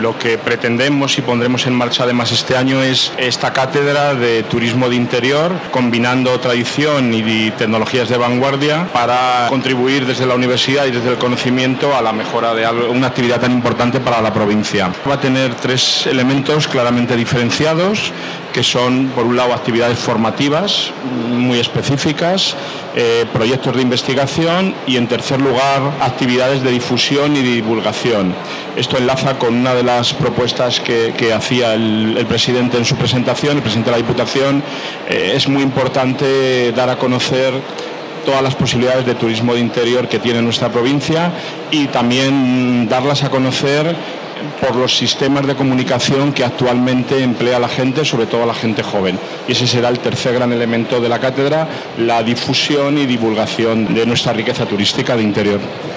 Lo que pretendemos y pondremos en marcha además este año es esta cátedra de turismo de interior, combinando tradición y tecnologías de vanguardia para contribuir desde la universidad y desde el conocimiento a la mejora de una actividad tan importante para la provincia. Va a tener 3 elementos claramente diferenciados, que son, por un lado, actividades formativas muy específicas, proyectos de investigación y, en tercer lugar, actividades de difusión y divulgación. Esto enlaza con una de las propuestas que hacía el presidente en su presentación, el presidente de la Diputación. Es muy importante dar a conocer todas las posibilidades de turismo de interior que tiene nuestra provincia y también darlas a conocer por los sistemas de comunicación que actualmente emplea la gente, sobre todo la gente joven. Y ese será el tercer gran elemento de la cátedra, la difusión y divulgación de nuestra riqueza turística de interior.